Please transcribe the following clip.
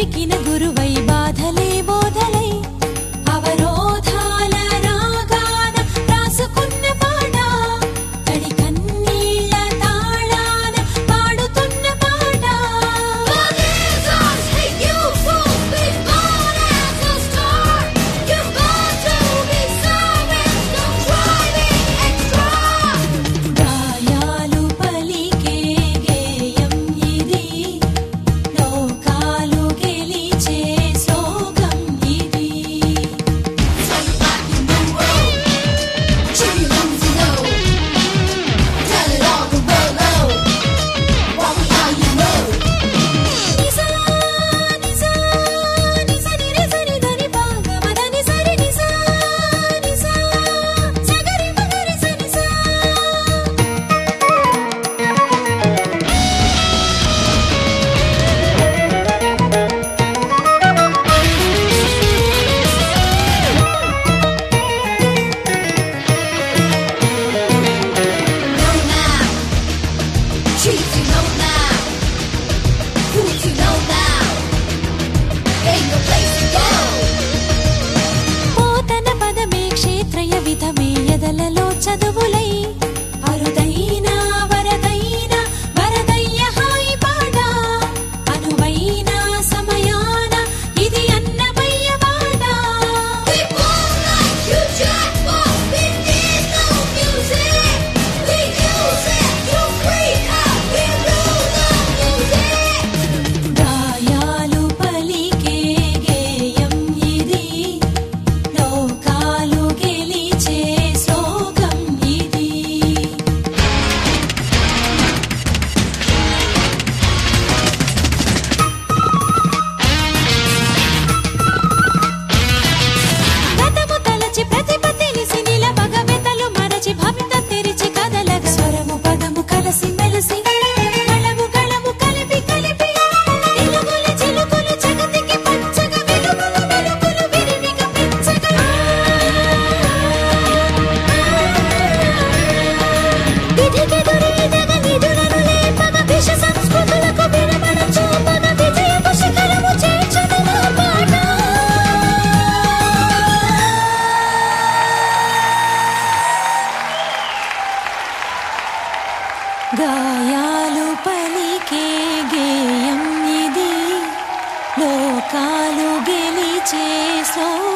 పలికిన గురువై బాధలే బోధలై అవరోధాల రాగాన రాసుకున్న పాట తడి కన్నీళ్ళ తాళాన పాడుతున్న పాట గాయాలు పలికే గేయం ఇది లోకాలు గెలిచే శ్లోకం ఇది నిసా నిసా నిసని రిసని దని పాగమదని సరి నిసా నిసా సగరి మగరి సనిసా పోతన పదమే క్షేత్రయ విధమే ఎదలలో చదువులై అరుదైన వరదైన వరదయ్య హాయి పాట అనువైన సమయాన ఇది అన్నమయ్య పాట గాయాలు పలికే గేయం ఇది లోకాలు గెలిచే శ్లోకం ఇది గతము తలచి ప్రతిభ తెలిసి నిలవగ వెతలు మరచి భవిత తెరిచి కదలగ స్వరము పదము కలసి మెలసి కళము కళము కలిపి కలిపి తెలుగుల చిలుకులు జగతికి పంచగ వెలుగులు వెలుగులు విరివిగా పెంచగ విధికెదురీదగ నిధులను లేపగ విష సంస్కృతులకు విరమణ చూపగ విజయపు శిఖరము చేర్చగ నా పాట గాయాలు పలికే గేయం ఇది లోకాలు గెలిచే